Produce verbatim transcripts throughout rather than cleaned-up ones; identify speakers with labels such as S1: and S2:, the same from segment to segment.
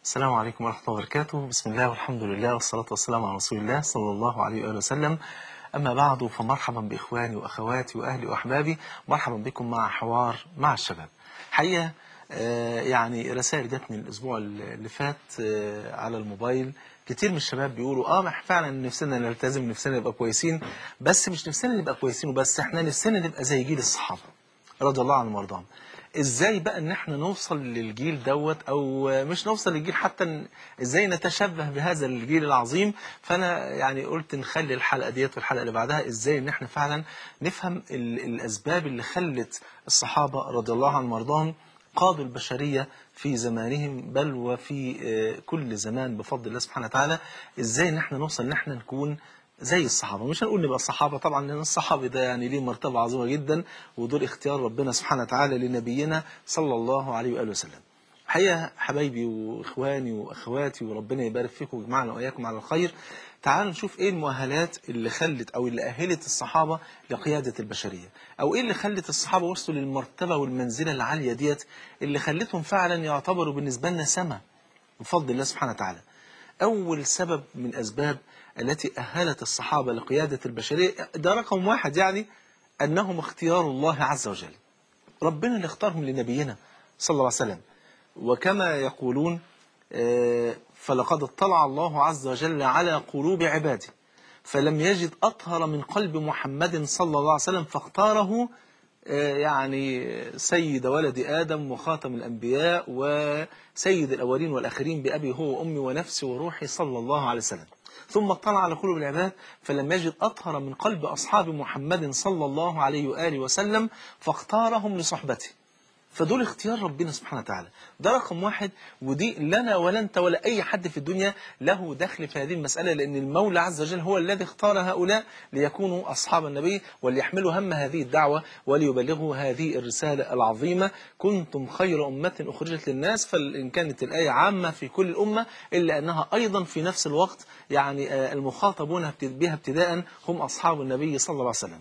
S1: السلام عليكم ورحمة الله وبركاته. بسم الله والحمد لله والصلاة والسلام على رسول الله صلى الله عليه وآله وسلم. أما بعد، فمرحبا بإخواني وأخواتي وأهلي وأحبابي، مرحبا بكم مع حوار مع الشباب. حقيقة آه يعني رسائل جاتني الأسبوع اللي فات آه على الموبايل. كتير من الشباب بيقولوا اه فعلا نفسنا نلتزم، نفسنا نبقى كويسين، بس مش نفسنا نبقى كويسين وبس، احنا نفسنا نبقى زي جيل الصحابة رضي الله عنهم وارضاهم. ازاي بقى ان احنا نوصل للجيل دوت، او مش نوصل للجيل، حتى ن- ازاي نتشبه بهذا الجيل العظيم. فانا يعني قلت نخلي الحلقة ديت والحلقة اللي بعدها ازاي ان احنا فعلا نفهم ال- الاسباب اللي خلت الصحابة رضي الله عنهم وارضاهم قادوا البشرية في زمانهم، بل وفي آه، كل زمان بفضل الله سبحانه وتعالى. ازاي ان احنا نوصل ان احنا نكون زي الصحابة. مش هنقول نبقى الصحابة طبعا، لأن الصحابة ده يعني ليه مرتبة عظيمة جدا، ودول اختيار ربنا سبحانه وتعالى لنبينا صلى الله عليه وآله وسلم. حقيقة حبايبي وإخواني وأخواتي، وربنا يبارك فيكم ويجمعنا وإياكم على الخير. تعالوا نشوف إيه المؤهلات اللي خلت أو اللي أهلت الصحابة لقيادة البشرية، أو إيه اللي خلت الصحابة وصلوا للمرتبة والمنزلة العالية ديت، اللي خلتهم فعلا يعتبروا بالنسبة لنا سما بفضل الله سبحانه وتعالى. أول سبب من أسباب التي أهلت الصحابة لقيادة البشرية، ده رقم واحد، يعني أنهم اختيار الله عز وجل. ربنا اللي اختارهم لنبينا صلى الله عليه وسلم. وكما يقولون آه، فلقد اطلع الله عز وجل على قلوب عباده فلم يجد أطهر من قلب محمد صلى الله عليه وسلم فاختاره آه، يعني سيد ولد آدم وخاتم الأنبياء وسيد الأولين والآخرين بأبي هو وأمي ونفسي وروحي صلى الله عليه وسلم. ثم اطلع على قلوب العباد فلم يجد أطهر من قلب أصحاب محمد صلى الله عليه وآله وسلم فاختارهم لصحبته. فدول اختيار ربنا سبحانه وتعالى، ده رقم واحد. ودي لنا ولا انت ولا اي حد في الدنيا له دخل في هذه المسألة، لان المولى عز وجل هو الذي اختار هؤلاء ليكونوا اصحاب النبي وليحملوا هم هذه الدعوة وليبلغوا هذه الرسالة العظيمة. كنتم خير أمة أخرجت للناس، فإن كانت الآية عامة في كل الأمة إلا أنها أيضا في نفس الوقت يعني آه، المخاطبون بها ابتداء هم أصحاب النبي صلى الله عليه وسلم.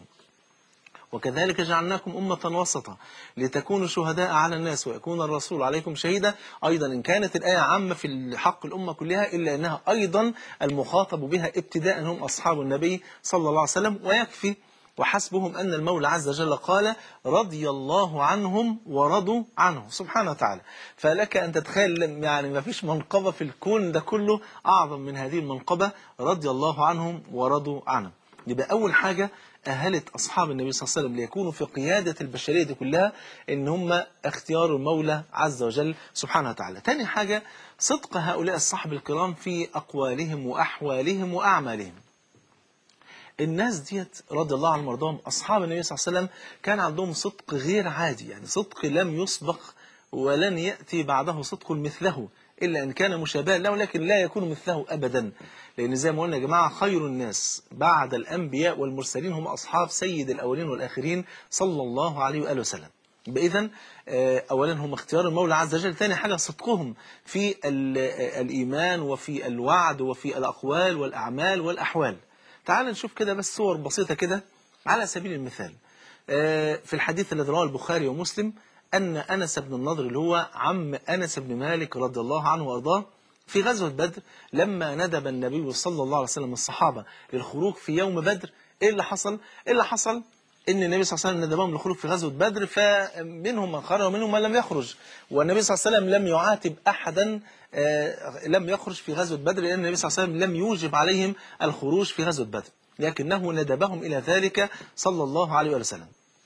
S1: وكذلك جعلناكم أمة وسطا لتكونوا شهداء على الناس ويكون الرسول عليكم شهيدا. أيضا إن كانت الآية عامة في حق الأمة كلها إلا أنها أيضا المخاطب بها ابتداء هم أصحاب النبي صلى الله عليه وسلم. ويكفي وحسبهم أن المولى عز وجل قال رضي الله عنهم ورضوا عنه سبحانه وتعالى. فلك أن تتخيل يعني ما فيش منقبة في الكون ده كله أعظم من هذه المنقبة، رضي الله عنهم ورضوا عنه. يبقى أول حاجة أهلت أصحاب النبي صلى الله عليه وسلم ليكونوا في قيادة البشرية دي كلها إن هم اختيار المولى عز وجل سبحانه وتعالى. تاني حاجة صدق هؤلاء الصحب الكرام في أقوالهم وأحوالهم وأعمالهم. الناس ديت رضي الله عنهم وارضاهم أصحاب النبي صلى الله عليه وسلم كان عندهم صدق غير عادي، يعني صدق لم يسبق ولن يأتي بعده صدق مثله إلا إن كان مشابها له، لكن لا يكون مثله أبدا. لأن زي ما قلنا يا جماعة خير الناس بعد الأنبياء والمرسلين هم أصحاب سيد الأولين والآخرين صلى الله عليه وآله وسلم. إذن أولا هم اختيار المولى عز وجل. ثاني حاجة صدقهم في ال- الإيمان وفي الوعد وفي الأقوال والأعمال والأحوال. تعال نشوف كده بس صور بسيطة كده على سبيل المثال. آه، في الحديث الذي رواه البخاري ومسلم أن أنس بن النضر اللي هو عم أنس بن مالك رضي الله عنه وأرضاه في غزوة بدر لما ندب النبي صلى الله عليه وسلم الصحابة للخروج في يوم بدر، إيه اللي حصل؟ إيه اللي حصل؟ إن النبي صلى الله عليه وسلم ندبهم للخروج في غزوة بدر، فمنهم من خرج ومنهم من لم يخرج. والنبي صلى الله عليه وسلم لم يعاتب أحدا آه، لم يخرج في غزوة بدر، لأن النبي صلى الله عليه وسلم لم يوجب عليهم الخروج في غزوة بدر، لكنه ندبهم إلى ذلك صلى الله عليه وسلم.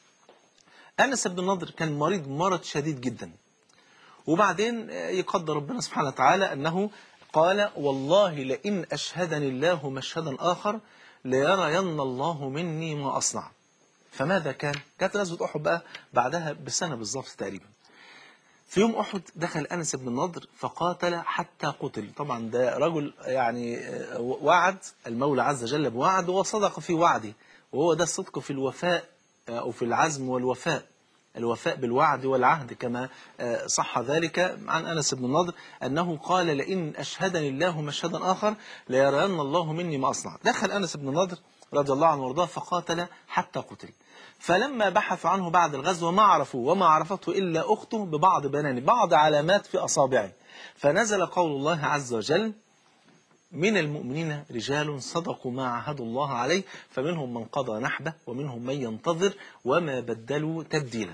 S1: أنس بن النضر كان مريض مرض شديد جدا، وبعدين يقدر ربنا سبحانه وتعالى أنه قال والله لئن أشهدني الله مشهدا آخر ليرين الله مني ما أصنع. فماذا كان؟ كانت غزوة أحد بقى بعدها بسنة بالظبط تقريبا. في يوم أحد دخل أنس بن النضر فقاتل حتى قتل. طبعا ده رجل يعني وعد المولى عز وجل بوعد وصدق في وعده، وهو ده الصدق في الوفاء أو في العزم والوفاء، الوفاء بالوعد والعهد، كما صح ذلك عن أنس بن النضر أنه قال لئن أشهدني الله مشهدا آخر ليرين الله مني ما أصنع. دخل أنس بن النضر رضي الله عنه وارضاه فقاتل حتى قتل. فلما بحثوا عنه بعد الغزو ما عرفوه وما عرفته إلا أخته ببعض بنانه، بعض علامات في أصابعه. فنزل قول الله عز وجل: من المؤمنين رجال صدقوا ما عاهدوا الله عليه فمنهم من قضى نحبه ومنهم من ينتظر وما بدلوا تبديلا.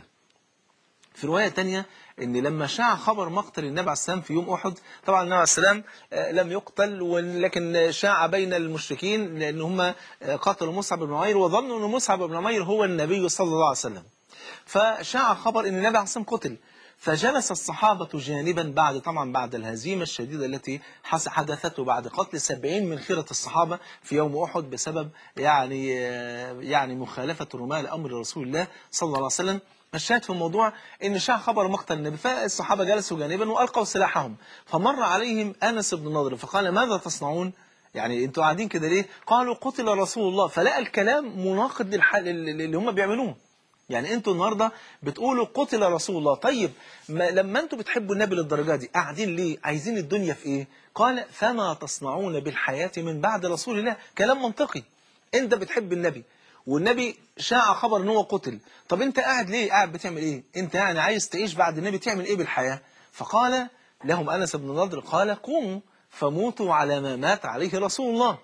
S1: في رواية تانية ان لما شاع خبر مقتل النبي عليه السلام في يوم احد، طبعا النبي عليه السلام لم يقتل ولكن شاع بين المشركين لان هم قتلوا مصعب بن عمير وظنوا ان مصعب بن عمير هو النبي صلى الله عليه وسلم. فشاع خبر ان النبي عليه السلام قتل، فجلس الصحابة جانبا بعد طبعا بعد الهزيمة الشديدة التي حدثته بعد قتل سبعين من خيرة الصحابة في يوم أحد بسبب يعني يعني مخالفة الرماة لأمر رسول الله صلى الله عليه وسلم. الشاهد في الموضوع ان شاع خبر مقتل النبي، فالصحابة جلسوا جانبا وألقوا سلاحهم، فمر عليهم أنس بن نضر فقال: ماذا تصنعون؟ يعني انتوا قاعدين كده ليه؟ قالوا: قتل رسول الله. فلقى الكلام مناقض للحال اللي هم بيعملوه. يعني انتوا النهارده بتقولوا قتل رسول الله، طيب ما لما انتوا بتحبوا النبي للدرجه دي قاعدين ليه؟ عايزين الدنيا في ايه؟ قال: فما تصنعون بالحياه من بعد رسول الله. كلام منطقي، انت بتحب النبي والنبي شاع خبر ان هو قتل، طب انت قاعد ليه؟ قاعد بتعمل ايه؟ انت يعني عايز تعيش بعد النبي تعمل ايه بالحياه؟ فقال لهم انس بن نضر قال: قوموا فموتوا على ما مات عليه رسول الله.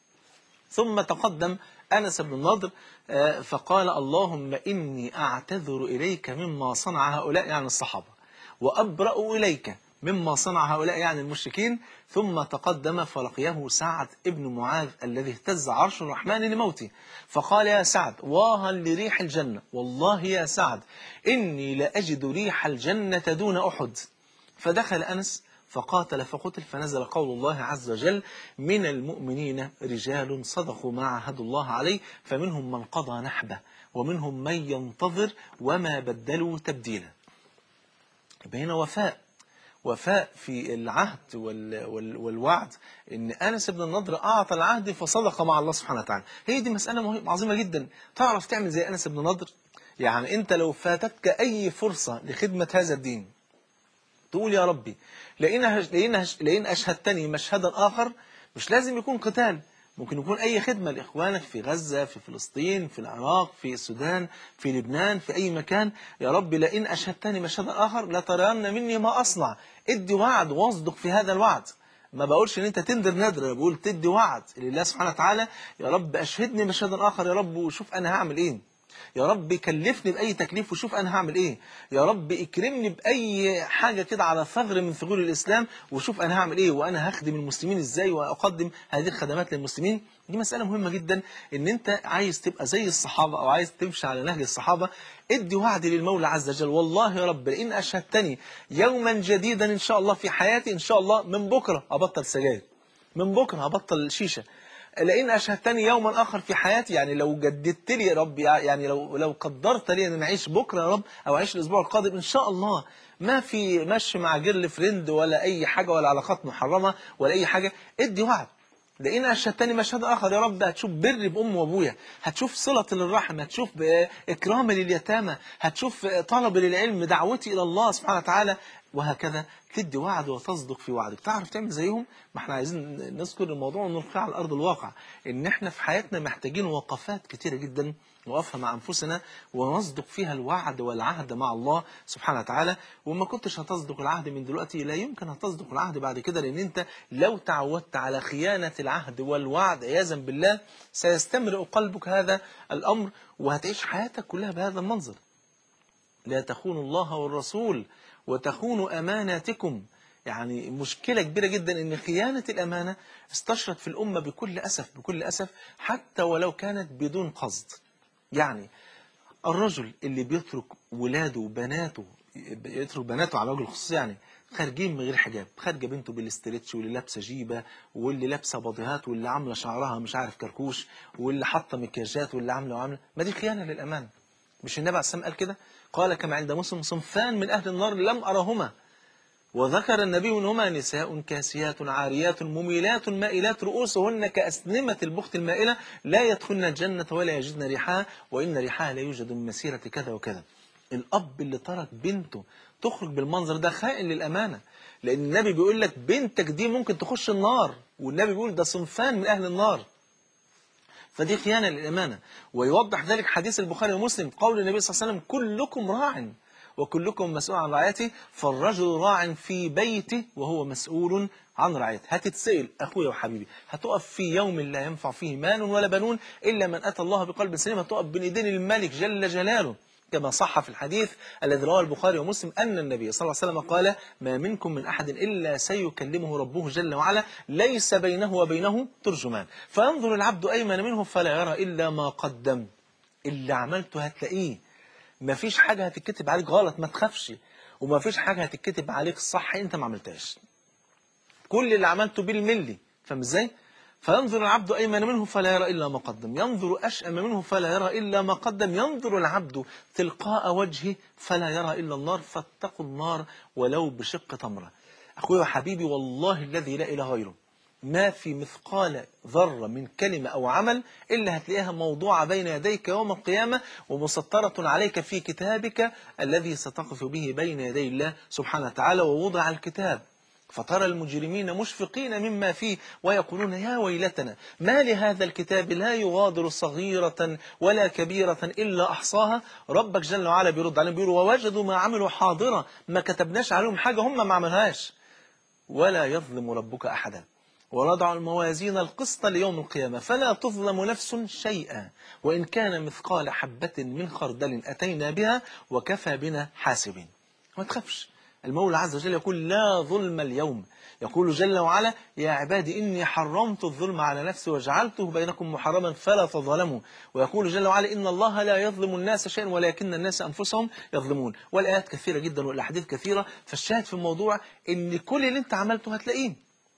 S1: ثم تقدم أنس بن النضر فقال: اللهم إني أعتذر إليك مما صنع هؤلاء يعني الصحابة، وأبرأ إليك مما صنع هؤلاء يعني المشركين. ثم تقدم فلقيه سعد ابن معاذ الذي اهتز عرش الرحمن لموته، فقال: يا سعد واها لريح الجنة، والله يا سعد إني لأجد ريح الجنة دون أحد. فدخل أنس فقاتل فقتل، فنزل قول الله عز وجل: من المؤمنين رجال صدقوا ما عاهدوا الله عليه فمنهم من قضى نحبه ومنهم من ينتظر وما بدلوا تبديلا. بين وفاء وفاء في العهد وال وال والوعد، ان أنس بن النضر أعطى العهد فصدق مع الله سبحانه وتعالى. هي دي مسألة عظيمة جدا. تعرف تعمل زي أنس بن النضر؟ يعني أنت لو فاتتك أي فرصة لخدمة هذا الدين تقول: يا ربي لئن لئن لئن أشهدتني مشهدا آخر، مش لازم يكون قتال، ممكن يكون أي خدمة لإخوانك في غزة، في فلسطين، في العراق، في السودان، في لبنان، في أي مكان. يا رب لئن أشهدتني مشهدا آخر لترين مني ما أصنع. ادي وعد واصدق في هذا الوعد. ما بقولش ان انت تندر ندر، انا بقول تدي وعد لله سبحانه وتعالى: يا رب أشهدني مشهدا آخر يا رب وشوف أنا هعمل إيه. يا رب كلفني بأي تكليف وشوف أنا هعمل إيه. يا رب اكرمني بأي حاجة كده على ثغر من ثغور الإسلام وشوف أنا هعمل إيه، وأنا هخدم المسلمين إزاي وأقدم هذه الخدمات للمسلمين. دي مسألة مهمة جدا، إن أنت عايز تبقى زي الصحابة أو عايز تمشي على نهج الصحابة. ادي وعد للمولى عز وجل: والله يا رب لئن أشهدتني يوما جديدا إن شاء الله في حياتي، إن شاء الله من بكرة أبطل سجاير، من بكرة أبطل شيشة، لئن أشهدتني يوما آخر في حياتي، يعني لو جددت لي يا رب، يعني لو لو قدرت لي أن أعيش بكرة يا رب أو أعيش الأسبوع القادم إن شاء الله، ما في مشي مع جيرل فريند ولا أي حاجة ولا علاقات محرمة ولا أي حاجة. ادي وعد: لئن أشهدتني مشهد آخر يا رب هتشوف بر بأم وأبويا، هتشوف صلة للرحم، هتشوف إكرام لليتامى، هتشوف طلب للعلم، دعوتي إلى الله سبحانه وتعالى، وهكذا. تدي وعد وتصدق في وعدك. تعرف تعمل زيهم؟ ما احنا عايزين نذكر الموضوع ونلقيه على أرض الواقع، إن احنا في حياتنا محتاجين وقفات كتيرة جدا نوقفها مع أنفسنا ونصدق فيها الوعد والعهد مع الله سبحانه وتعالى. وما كنتش هتصدق العهد من دلوقتي لا يمكن هتصدق العهد بعد كده، لأن أنت لو تعودت على خيانة العهد والوعد عياذا بالله سيستمرئ قلبك هذا الأمر وهتعيش حياتك كلها بهذا المنظر. لا تخونوا الله والرسول وتخونوا أماناتكم. يعني مشكلة كبيرة جدا إن خيانة الأمانة استشرت في الأمة بكل أسف بكل أسف حتى ولو كانت بدون قصد. يعني الرجل اللي بيترك ولاده وبناته، يترك بناته على وجه الخصوص، يعني خارجين من غير حجاب، خارجه بنته بالاسترتش واللي لابسه جيبه واللي لابسه بضيهات واللي عامله شعرها مش عارف كركوش واللي حاطه مكياجات واللي عامله وعامله، ما دي خيانه للامانه. مش النبي عليه السلام قال كده؟ قال كما عند مسلم: صنفان من اهل النار لم ارهما، وذكر النبي منهما: نساء كاسيات عاريات مميلات مائلات رؤوسهن كأسنمة البخت المائلة لا يدخلن الجنة ولا يجدن ريحها وإن ريحها لا يوجد من مسيرة كذا وكذا. الأب اللي ترك بنته تخرج بالمنظر ده خائن للأمانة، لأن النبي بيقول لك بنتك دي ممكن تخش النار، والنبي بيقول ده صنفان من أهل النار. فدي خيانة للأمانة. ويوضح ذلك حديث البخاري ومسلم، قول النبي صلى الله عليه وسلم: كلكم راع وكلكم مسؤول عن رعيته، فالرجل راع في بيته وهو مسؤول عن رعيته. هتتسأل أخويا وحبيبي، هتقف في يوم لا ينفع فيه مال ولا بنون إلا من أتى الله بقلب سليم، هتقف بين إيدين الملك جل جلاله، كما صح في الحديث الذي رواه البخاري ومسلم أن النبي صلى الله عليه وسلم قال: ما منكم من أحد إلا سيكلمه ربه جل وعلا ليس بينه وبينه ترجمان، فينظر العبد أيمن منه فلا يرى إلا ما قدم. اللي عملته هتلاقيه، ما فيش حاجة هتتكتب عليك غلط، ما تخافش، وما فيش حاجة هتتكتب عليك صح انت ما عملتهاش، كل اللي عملته بالملي. فاهم ازاي؟ فينظر العبد أيمن منه فلا يرى إلا ما قدم، ينظر أشأم منه فلا يرى إلا ما قدم، ينظر العبد تلقاء وجهه فلا يرى إلا النار، فاتقوا النار ولو بشق تمرة. أخوي وحبيبي، والله الذي لا إله غيره، ما في مثقال ذرة من كلمة أو عمل إلا هتلاقيها موضوعة بين يديك يوم القيامة ومسطرة عليك في كتابك الذي ستقف به بين يدي الله سبحانه وتعالى. ووضع الكتاب فترى المجرمين مشفقين مما فيه ويقولون: يا ويلتنا ما لهذا الكتاب لا يغادر صغيرة ولا كبيرة إلا أحصاها. ربك جل وعلا بيرد عليهم بيقول: ووجدوا ما عملوا حاضرة، ما كتبناش عليهم حاجة هم ما عملهاش. ولا يظلم ربك أحدا، ونضع الموازين القسط ليوم القيامة فلا تظلم نفس شيئا وإن كان مثقال حبة من خردل أتينا بها وكفى بنا حاسبين. ما تخافش، المولى عز وجل يقول: لا ظلم اليوم. يقول جل وعلا: يا عبادي إني حرمت الظلم على نفسي وجعلته بينكم محرما فلا تظلموا. ويقول جل وعلا: إن الله لا يظلم الناس شيئا ولكن الناس أنفسهم يظلمون. والآيات كثيرة جدا والأحاديث كثيرة. فالشاهد في الموضوع إن كل اللي أنت عملته هتلاقيه.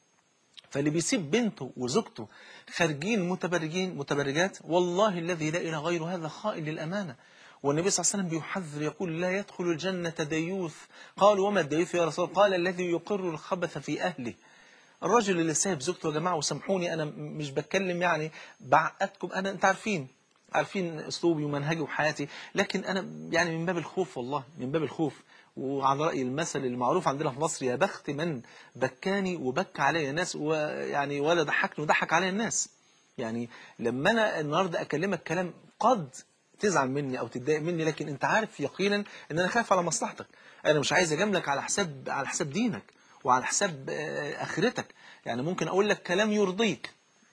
S1: فاللي بيسيب بنته وزوجته خارجين متبرجين متبرجات، والله الذي لا إله غيره هذا خائن للأمانة. والنبي صلى الله عليه وسلم بيحذر يقول: لا يدخل الجنة ديوث. قالوا: وما الديوث يا رسول الله؟ قال: الذي يقر الخبث في أهله. الرجل اللي سايب زوجته، يا جماعة وسامحوني أنا مش بتكلم يعني بعقدكم، أنا أنت عارفين عارفين أسلوبي ومنهجي وحياتي، لكن أنا يعني من باب الخوف، والله من باب الخوف. وعلى رأي المثل المعروف عندنا في مصر: يا بخت من بكاني وبكى علي الناس، ويعني ولا ضحكني وضحك علي الناس. يعني لما أنا النهاردة أكلمك كلام قد تزعل مني أو تتضايق مني، لكن أنت عارف يقينا أن أنا خايف على مصلحتك. أنا مش عايز أجاملك على حساب على حساب دينك وعلى حساب آخرتك. يعني ممكن أقول لك كلام يرضيك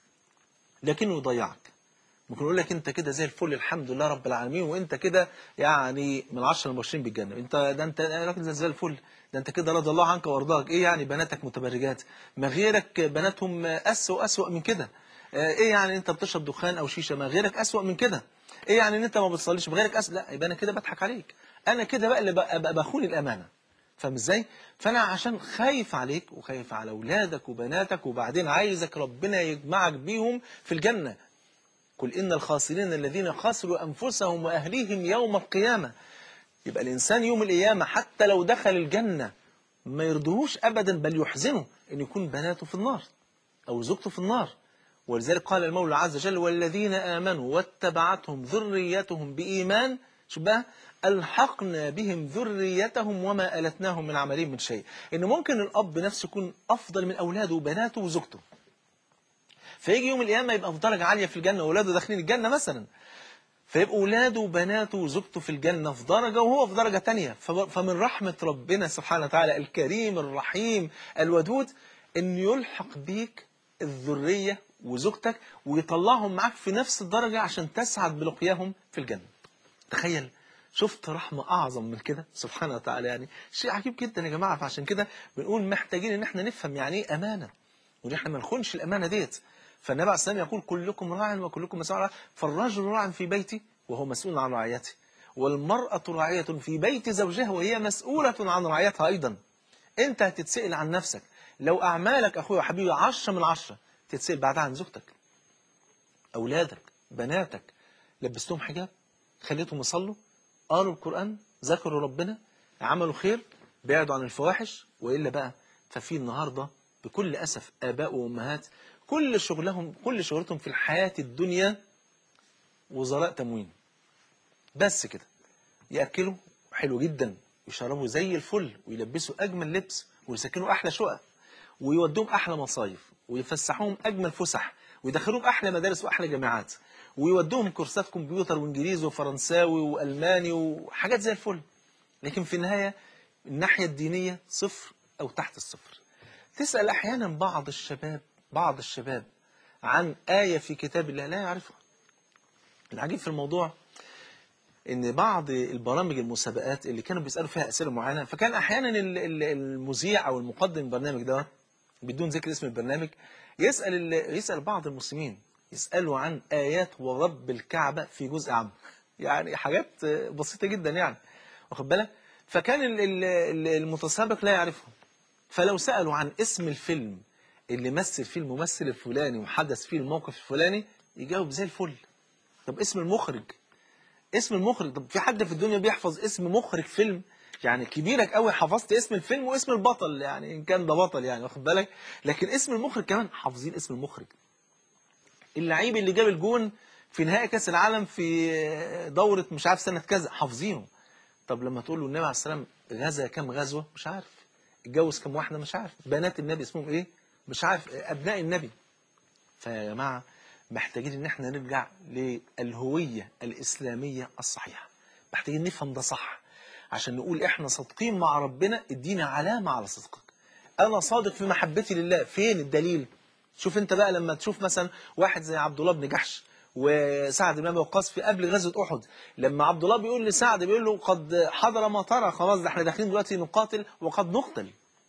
S1: لكنه يضيعك. ممكن أقول لك أنت كده زي الفل الحمد لله رب العالمين، وأنت كده يعني من عشرة المبشرين بالجنة، أنت ده أنت راجل زي الفل، ده أنت كده رضي الله عنك وأرضاك. إيه يعني بناتك متبرجات؟ ما غيرك بناتهم أسوأ أسوأ من كده. إيه يعني أنت بتشرب دخان أو شيشة؟ ما غيرك أسوأ من كده. إيه يعني أن أنت ما بتصليش؟ بغيرك أسوأ. لا، يبقى أنا كده بضحك عليك، أنا كده بقى اللي بقى بخون الأمانة. فاهم ازاي؟ فانا عشان خايف عليك وخايف على اولادك وبناتك، وبعدين عايزك ربنا يجمعك بيهم في الجنة. قل إن الخاسرين الذين خسروا أنفسهم وأهليهم يوم القيامة. يبقى الإنسان يوم القيامة حتى لو دخل الجنة ما يرضوهوش أبدا، بل يحزنه أن يكون بناته في النار أو زوجته في النار. ولذلك قال المولى عز وجل: والذين آمنوا واتبعتهم ذريتهم بإيمان، شو بقى؟ ألحقنا بهم ذريتهم وما ألتناهم من عملهم من شيء. إنه ممكن الأب نفسه يكون أفضل من أولاده وبناته وزوجته، فيجي يوم القيامة يبقى في درجة عالية في الجنة وأولاده داخلين الجنة مثلا، فيبقى أولاده وبناته وزوجته في الجنة في درجة وهو في درجة تانية. فمن رحمة ربنا سبحانه وتعالى الكريم الرحيم الودود إن يلحق بيك الذرية وزوجتك ويطلعهم معك في نفس الدرجة عشان تسعد بلقياهم في الجنة. تخيل، شفت رحمة أعظم من كده سبحانه وتعالى؟ يعني شيء عجيب جدا يا جماعة. فعشان كده بنقول محتاجين إن احنا نفهم يعني إيه أمانة، وإن احنا ما نخونش الأمانة ديت. فالنبي عليه الصلاة والسلام يقول: كلكم راع وكلكم مسؤول عن رعيته، فالرجل راع في بيته وهو مسؤول عن رعيته، والمرأة راعية في بيت زوجها وهي مسؤولة عن رعيتها أيضا. أنت هتتسأل عن نفسك. لو أعمالك أخوي وحبيبي عشرة من عشرة، تتسأل بعدها عن زوجتك، أولادك، بناتك. لبستهم حجاب، خليتهم يصلوا، قالوا القرآن، ذكروا ربنا، عملوا خير، بعدوا عن الفواحش. وإلا بقى ففي النهاردة بكل أسف آباء وأمهات كل شغلهم كل شغلتهم في الحياة الدنيا وزراء تموين بس كده. يأكلوا حلو جدا، يشربوا زي الفل، ويلبسوا أجمل لبس، ويسكنوا أحلى شقق، ويودوهم أحلى مصايف، ويفسحوهم أجمل فسح، ويدخلوهم أحلى مدارس وأحلى جامعات. ويودوهم كورسات كمبيوتر وانجليزي وفرنساوي والماني وحاجات زي الفل، لكن في النهايه الناحيه الدينيه صفر او تحت الصفر. تسال احيانا بعض الشباب بعض الشباب عن ايه في كتاب الله لا يعرفها. العجيب في الموضوع ان بعض البرامج المسابقات اللي كانوا بيسالوا فيها اسئله معينه، فكان احيانا المذيع او المقدم البرنامج ده بدون ذكر اسم البرنامج يسال يسال بعض المسلمين، يسالوا عن ايات ورب الكعبه في جزء عام، يعني حاجات بسيطه جدا يعني، واخد بالك؟ فكان المتسابق لا يعرفهم، فلو سالوا عن اسم الفيلم اللي مثل فيه الممثل الفلاني وحدث فيه الموقف الفلاني يجاوب زي الفل. طب اسم المخرج، اسم المخرج، طب في حد في الدنيا بيحفظ اسم مخرج فيلم؟ يعني كبيرك قوي حفظت اسم الفيلم واسم البطل، يعني ان كان ده بطل يعني، واخد بالك؟ لكن اسم المخرج كمان حافظين اسم المخرج. اللعيب اللي جاب الجون في نهائي كاس العالم في دوره مش عارف سنه كذا حافظينه. طب لما تقول له النبي عليه السلام غزا كام غزوه مش عارف، اتجوز كام واحده مش عارف، بنات النبي اسمهم ايه مش عارف، ابناء النبي. فيا جماعه محتاجين ان احنا نرجع للهويه الاسلاميه الصحيحه، محتاجين نفهم ده صح عشان نقول احنا صادقين مع ربنا، ادينا علامه على صدقك. انا صادق في محبتي لله، فين الدليل؟ شوف انت بقى لما تشوف مثلا واحد زي عبد الله بن جحش وسعد بن ابي وقاص في قبل غزوه احد، لما عبد الله بيقول لسعد بيقول له قد حضر ما ترى، خلاص ده احنا داخلين دلوقتي نقاتل وقد نقتل،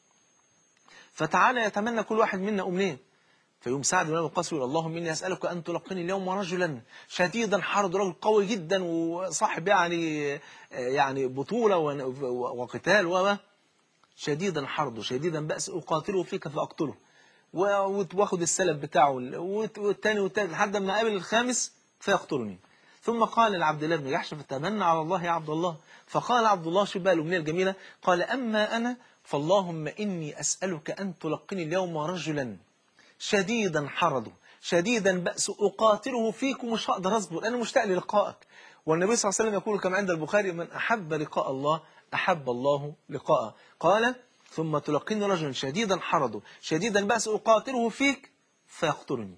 S1: فتعالى يتمنى كل واحد منا امنيه. فيوم سعد بن ابي وقاص يقول اللهم اني اسالك ان تلقني اليوم رجلا شديدا حرد، رجل قوي جدا وصاحب يعني يعني بطوله وقتال و شديدا حرد شديدا بأس اقاتله فيك فاقتله، واخد السلب بتاعه والثاني والثالث لحد ما قابل الخامس فيقتلني. ثم قال لعبد الله بن جحش فتمنى على الله يا عبد الله، فقال عبد الله شوف بقى الامنيه الجميله، قال اما انا فاللهم اني اسالك ان تلقني اليوم رجلا شديدا حرده شديدا بأس أقاتله فيكم، مش هقدر أصبر، أنا مشتاق للقائك. والنبي صلى الله عليه وسلم يقول كما عند البخاري من أحب لقاء الله أحب الله لقاءه. قال ثم تلقيني رجلا شديدا حرده شديدا بأس أقاتله فيك فيقتلني.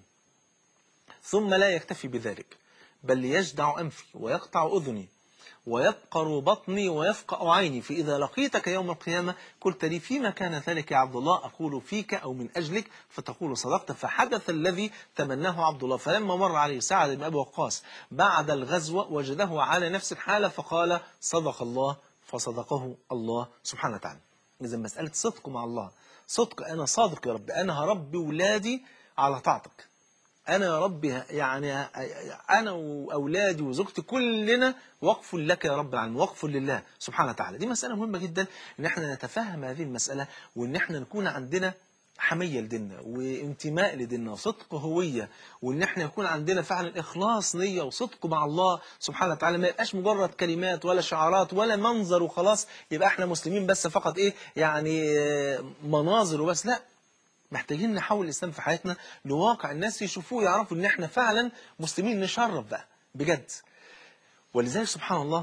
S1: ثم لا يكتفي بذلك بل يجدع أنفي ويقطع أذني ويبقر بطني ويفقأ عيني، فإذا لقيتك يوم القيامة قلت لي فيما كان ذلك يا عبد الله؟ أقول فيك أو من أجلك، فتقول صدقت. فحدث الذي تمناه عبد الله، فلما مر عليه سعد بن أبي وقاص بعد الغزوة وجده على نفس الحالة فقال صدق الله، فصدقه الله سبحانه وتعالى. إذا مسألة صدق مع الله، صدق أنا صادق يا رب، أنا هربي ولادي على طاعتك، أنا يا رب يعني أنا وأولادي وزوجتي كلنا وقف لك يا رب العالمين، وقف لله سبحانه وتعالى. دي مسألة مهمة جدا إن احنا نتفهم هذه المسألة، وإن احنا نكون عندنا حمية لديننا وانتماء لديننا وصدق هوية، وإن احنا يكون عندنا فعلا إخلاص نية وصدق مع الله سبحانه وتعالى، ما يبقاش مجرد كلمات ولا شعارات ولا منظر وخلاص يبقى احنا مسلمين بس فقط إيه يعني مناظر وبس، لا، محتاجين نحول الإسلام في حياتنا لواقع الناس يشوفوه يعرفوا إن إحنا فعلا مسلمين نشرف بقى بجد. ولذلك سبحان الله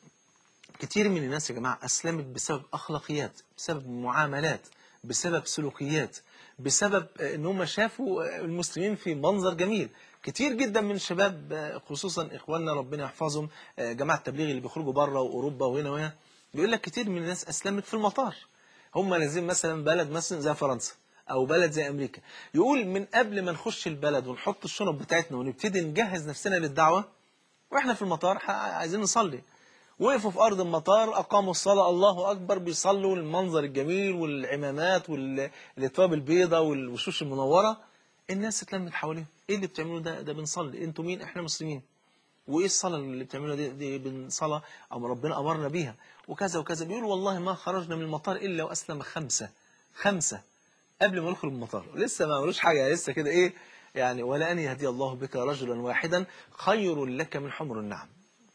S1: كتير من الناس يا جماعة أسلمت بسبب أخلاقيات، بسبب معاملات، بسبب سلوكيات، بسبب إن هم شافوا المسلمين في منظر جميل. كتير جدا من الشباب خصوصا إخواننا ربنا يحفظهم جماعة التبليغ اللي بيخرجوا بره وأوروبا وهنا وهنا، بيقول لك كتير من الناس أسلمت في المطار. هم لازم مثلا بلد مثلا زي فرنسا أو بلد زي أمريكا، يقول من قبل ما نخش البلد ونحط الشنط بتاعتنا ونبتدي نجهز نفسنا للدعوة وإحنا في المطار عايزين نصلي، وقفوا في أرض المطار أقاموا الصلاة، الله أكبر، بيصلوا المنظر الجميل والعمامات والأثواب البيضاء والوشوش المنورة، الناس اتلمت حواليهم، إيه اللي بتعملوا ده؟ ده بنصلي. أنتوا مين؟ إحنا مسلمين. وإيه الصلاة اللي بتعملوها دي؟ دي بنصلاة أو ربنا أمرنا بيها وكذا وكذا. بيقولوا والله ما خرجنا من المطار إلا وأسلم خمسة خمسة قبل ما ندخل المطار، لسه ما عملوش حاجة، لسه كده إيه يعني، ولا أن يهدي الله بك رجلا واحدا خير لك من حمر النعم.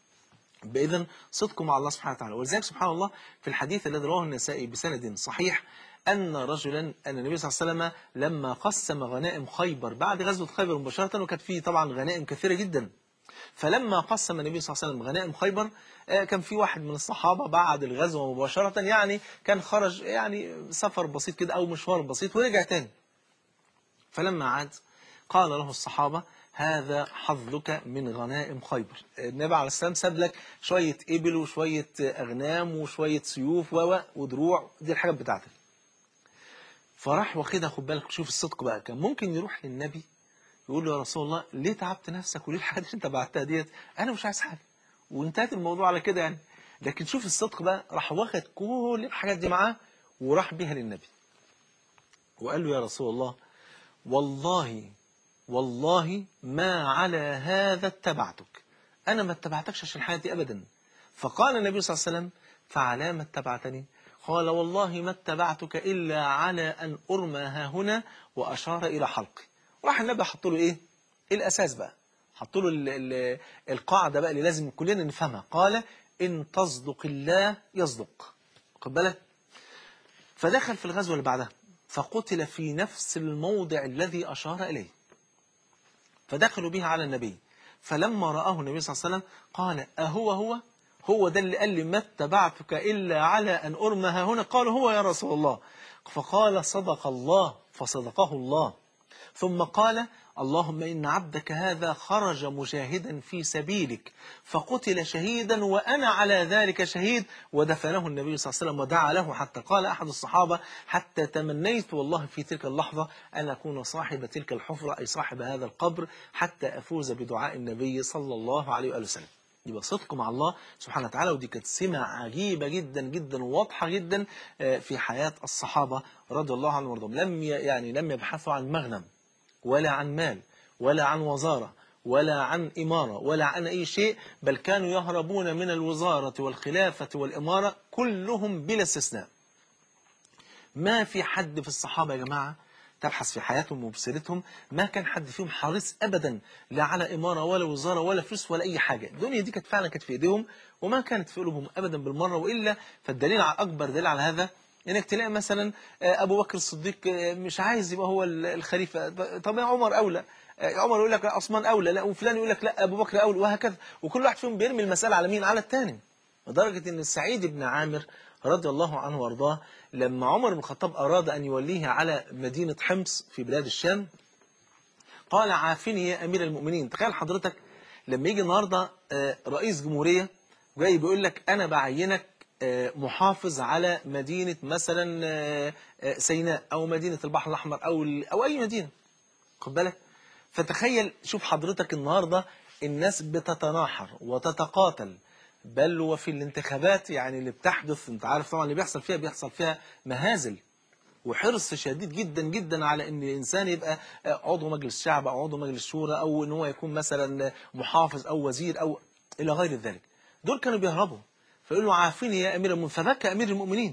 S1: بإذن صدق مع الله سبحانه وتعالى. ولذلك سبحان الله في الحديث الذي رواه النسائي بسند صحيح أن رجلا أن النبي صلى الله عليه وسلم لما قسم غنائم خيبر بعد غزوة خيبر مباشرة، وكانت فيه طبعا غنائم كثيرة جدا، فلما قسم النبي صلى الله عليه وسلم غنائم خيبر كان في واحد من الصحابة بعد الغزوة مباشرة يعني كان خرج يعني سفر بسيط كده أو مشوار بسيط ورجع تاني، فلما عاد قال له الصحابة هذا حظك من غنائم خيبر. النبي عليه السلام ساب لك شوية إبل وشوية أغنام وشوية سيوف ودروع، دي الحاجات بتاعتك. فراح واخدها، خد بالك شوف الصدق بقى، كان ممكن يروح للنبي يقول له يا رسول الله ليه تعبت نفسك وليه الحاجات اللي انت بعتها ديت، انا مش عايز حاجه، وانتهت الموضوع على كده يعني. لكن شوف الصدق بقى، راح واخد كل الحاجات دي معاه وراح بيها للنبي وقال له يا رسول الله والله والله ما على هذا اتبعتك، انا ما اتبعتكش عشان الحاجات دي ابدا. فقال النبي صلى الله عليه وسلم فعلى ما اتبعتني؟ قال والله ما اتبعتك الا على ان ارمى ها هنا، واشار الى حلقي. وراح النبي حط له ايه الاساس بقى، حط له ال ال القاعده بقى اللي لازم كلنا نفهمها. قال ان تصدق الله يصدق، خد بالك. فدخل في الغزوه اللي بعدها فقتل في نفس الموضع الذي اشار اليه، فدخلوا بها على النبي. فلما رآه النبي صلى الله عليه وسلم قال أهو هو هو ده اللي قال لي ما اتبعتك إلا على أن أرمى ها هنا؟ قال هو يا رسول الله. فقال صدق الله، فصدقه الله. ثم قال اللهم إن عبدك هذا خرج مجاهدا في سبيلك فقتل شهيدا وأنا على ذلك شهيد. ودفنه النبي صلى الله عليه وسلم ودعا له، حتى قال أحد الصحابة حتى تمنيت والله في تلك اللحظة أن أكون صاحب تلك الحفرة، أي صاحب هذا القبر، حتى أفوز بدعاء النبي صلى الله عليه وآله وسلم. يبقى صدق مع الله سبحانه وتعالى، ودي كانت سمة عجيبة جدا جدا وواضحة جدا في حياة الصحابة رضي الله عنهم وارضاهم. لم يعني لم يبحثوا عن مغنم ولا عن مال ولا عن وزارة ولا عن إمارة ولا عن أي شيء، بل كانوا يهربون من الوزارة والخلافة والإمارة كلهم بلا استثناء. ما في حد في الصحابة يا جماعة تبحث في حياتهم وبسيرتهم ما كان حد فيهم حريص أبدا لا على إمارة ولا وزارة ولا فلوس ولا أي حاجة. الدنيا دي كانت فعلا كانت في إيديهم وما كانت في قلوبهم أبدا بالمرة. وإلا فالدليل على أكبر دليل على هذا انك تلاقي مثلا ابو بكر الصديق مش عايز يبقى هو الخليفه، طب يا عمر اولى، عمر يقول لك عثمان اولى، لا وفلان يقول لك لا ابو بكر اولى، وهكذا. وكل واحد فيهم بيرمي المساله على مين؟ على الثاني. لدرجه ان سعيد بن عامر رضي الله عنه وارضاه لما عمر بن الخطاب اراد ان يوليه على مدينه حمص في بلاد الشام قال عافني يا امير المؤمنين. تخيل حضرتك لما يجي النهارده رئيس جمهوريه جاي بيقول لك انا بعينك محافظ على مدينة مثلا سيناء أو مدينة البحر الأحمر أو أو أي مدينة، خد بالك. فتخيل شوف حضرتك النهاردة الناس بتتناحر وتتقاتل، بل وفي الانتخابات يعني اللي بتحدث انت عارف طبعا اللي بيحصل فيها بيحصل فيها مهازل وحرص شديد جدا جدا على ان الانسان يبقى عضو مجلس شعب او عضو مجلس شورى او ان هو يكون مثلا محافظ او وزير او الى غير ذلك. دول كانوا بيهربوا فيقول له عافني يا أمير المؤمنين. فبكى أمير المؤمنين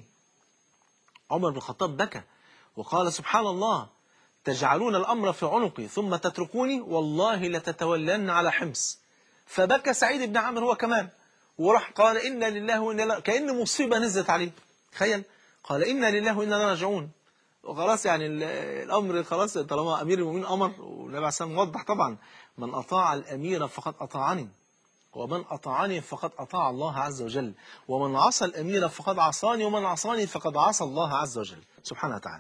S1: عمر بن الخطاب، بكى وقال سبحان الله تجعلون الأمر في عنقي ثم تتركوني والله لتتولن على حمص. فبكى سعيد بن عامر هو كمان وراح قال إنا لله وإنا إليه، كأن مصيبة نزلت عليه. تخيل قال إنا لله وإنا إليه راجعون. وخلاص يعني الأمر خلاص طالما أمير المؤمنين أمر، والنبي عليه الصلاة والسلام وضح طبعا من أطاع الأمير فقد أطاعني ومن أطاعني فقد أطاع الله عز وجل ومن عصى الأمير فقد عصاني ومن عصاني فقد عصى الله عز وجل سبحانه وتعالى.